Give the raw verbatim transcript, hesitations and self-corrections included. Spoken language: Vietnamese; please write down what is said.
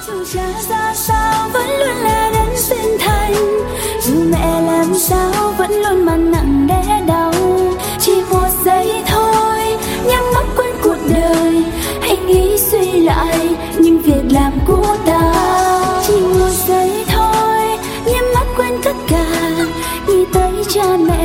Dù cha ra sao vẫn luôn là đấng sinh thành, dù mẹ làm sao vẫn luôn mang nặng đẻ đau. Chỉ một giây thôi nhắm mắt quên cuộc đời, hãy nghĩ suy lại những việc làm của ta. Chỉ một giây thôi nhắm mắt quên tất cả, nghĩ tới cha mẹ